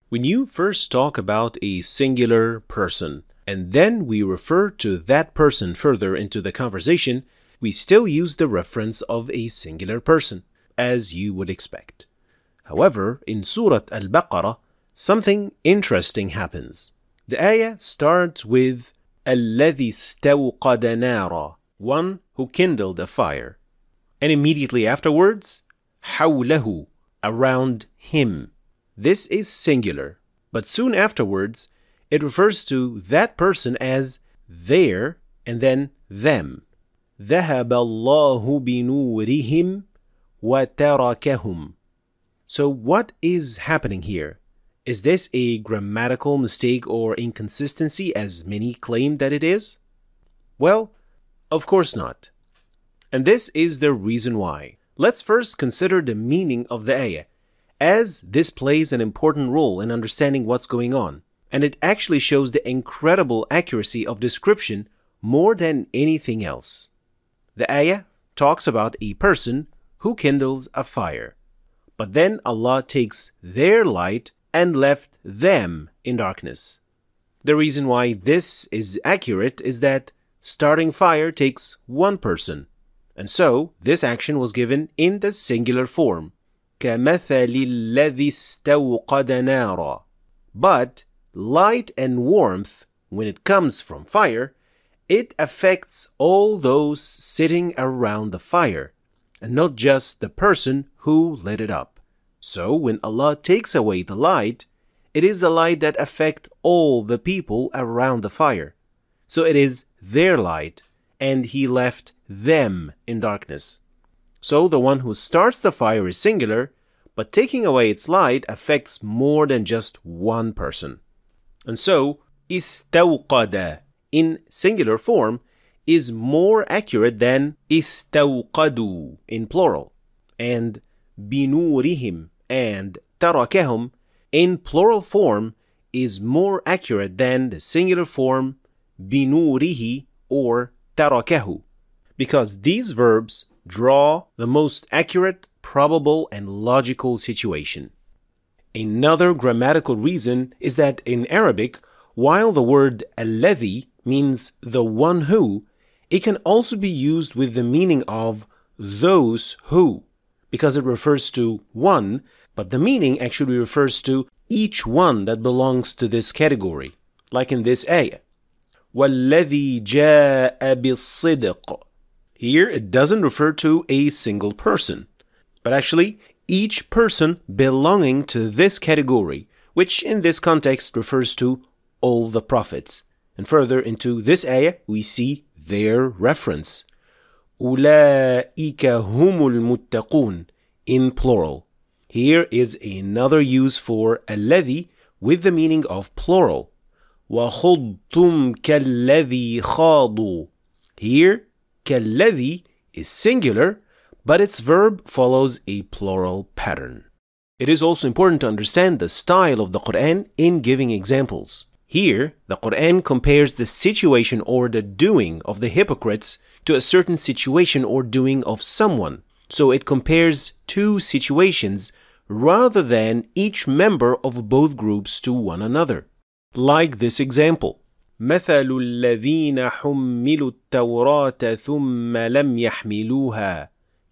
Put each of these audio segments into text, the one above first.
When you first talk about a singular person, and then we refer to that person further into the conversation, we still use the reference of a singular person, as you would expect. However, in Surah Al-Baqarah, something interesting happens. The ayah starts with الَّذِي اسْتَوْقَدَ نَارًا, one who kindled a fire. And immediately afterwards, حَوْلَهُ, around him. This is singular, but soon afterwards, it refers to that person as their and then them. ذَهَبَ اللَّهُ بِنُورِهِمْ وَتَرَكَهُمْ. So what is happening here? Is this a grammatical mistake or inconsistency as many claim that it is? Well, of course not. And this is the reason why. Let's first consider the meaning of the ayah, as this plays an important role in understanding what's going on, and it actually shows the incredible accuracy of description more than anything else. The ayah talks about a person who kindles a fire, but then Allah takes their light and left them in darkness. The reason why this is accurate is that starting fire takes one person, and so this action was given in the singular form. كَمَثَلِ الَّذِي اسْتَوْقَدَ نَارًا. But light and warmth, when it comes from fire, it affects all those sitting around the fire, and not just the person who lit it up. So when Allah takes away the light, it is the light that affects all the people around the fire. So it is their light, and He left them in darkness. So the one who starts the fire is singular, but taking away its light affects more than just one person. And so, istawqada in singular form is more accurate than istawqadu in plural, and binurihim and tarakahum in plural form is more accurate than the singular form binurihi or tarakahu, because these verbs draw the most accurate, probable, and logical situation. Another grammatical reason is that in Arabic, while the word alladhi means the one who, it can also be used with the meaning of those who, because it refers to one, but the meaning actually refers to each one that belongs to this category, like in this ayah. وَالَّذِي جَاءَ بِالصِّدْقِ. Here, it doesn't refer to a single person, but actually each person belonging to this category, which in this context refers to all the prophets. And further into this ayah, we see their reference. أُولَٰئِكَ هُمُ الْمُتَّقُونَ in plural. Here is another use for الَّذِي with the meaning of plural. وَخُضْتُمْ كَالَّذِي خَاضُوا. Here, كَالَّذِي is singular, but its verb follows a plural pattern. It is also important to understand the style of the Quran in giving examples. Here, the Quran compares the situation or the doing of the hypocrites to a certain situation or doing of someone. So it compares two situations rather than each member of both groups to one another. Like this example. مثل الذين حملوا التوراة ثم لم يحملوها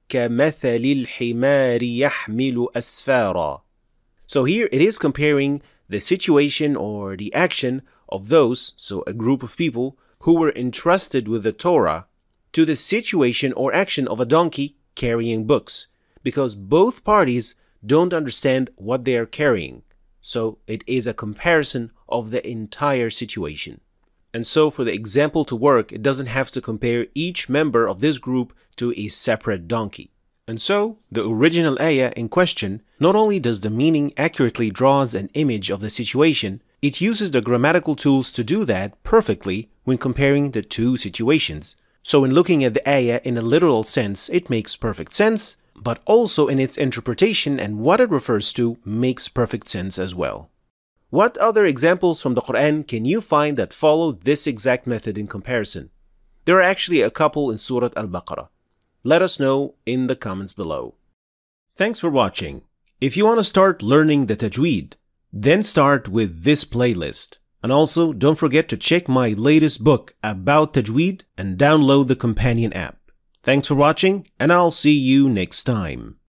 كمثل الحمار يحمل أسفارا. So here it is comparing the situation or the action of those, so a group of people, who were entrusted with the Torah, to the situation or action of a donkey carrying books, because both parties don't understand what they are carrying. So it is a comparison of the entire situation. And so for the example to work, it doesn't have to compare each member of this group to a separate donkey. And so, the original ayah in question, not only does the meaning accurately draws an image of the situation, it uses the grammatical tools to do that perfectly when comparing the two situations. So in looking at the ayah in a literal sense, it makes perfect sense, but also in its interpretation and what it refers to makes perfect sense as well. What other examples from the Quran can you find that follow this exact method in comparison? There are actually a couple in Surah Al-Baqarah. Let us know in the comments below. Thanks for watching. If you want to start learning the tajweed, Then start with this playlist. And also, don't forget to check my latest book about Tajweed and download the companion app. Thanks for watching, and I'll see you next time.